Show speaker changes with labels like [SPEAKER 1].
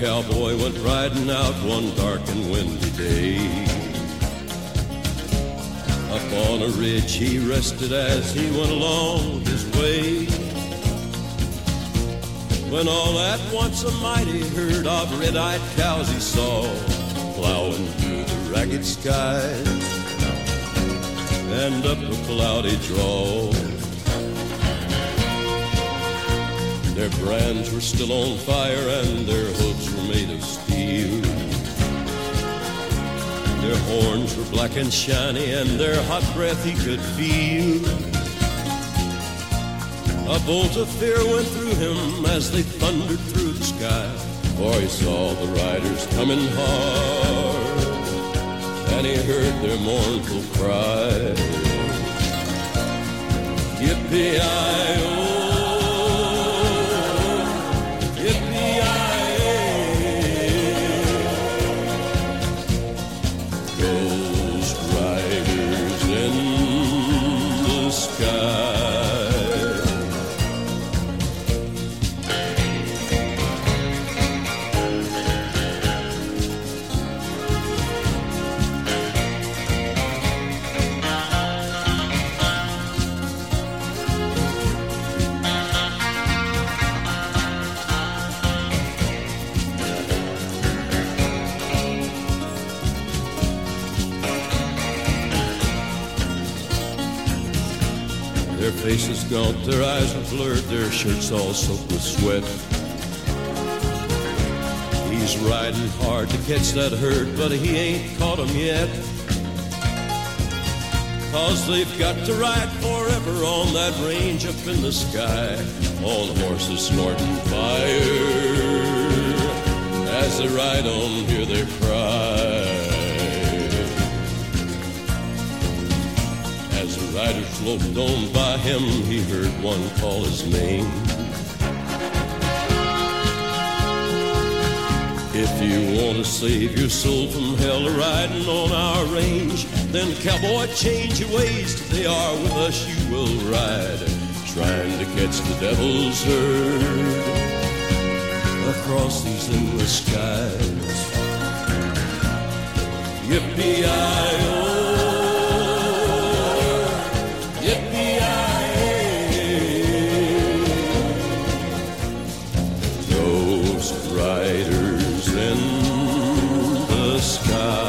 [SPEAKER 1] cowboy went riding out one dark and windy day. Up on a ridge he rested as he went along his way, when all at once a mighty herd of red-eyed cows he saw plowing through the ragged skies and up a cloudy draw. Their brands were still on fire and their hooves were made of steel. Their horns were black and shiny and their hot breath he could feel. A bolt of fear went through him as they thundered through the sky, for he saw the riders coming hard, and he heard their mournful cry. Yippee-i-oh, yippee-i-ay, ghost riders in the sky. Their faces gaunt, their eyes are blurred, their shirts all soaked with sweat. He's riding hard to catch that herd, but he ain't caught 'em yet. 'Cause they've got to ride forever on that range up in the sky, on horses snorting fire. As they ride on, hear their cry. As the rider sloped on by him, he heard one call his name. If you want to save your soul from hell riding on our range, then cowboy, change your ways. Today are with us you will ride, trying to catch the devil's herd across these endless skies. Yippee-i-oh, riders in the sky.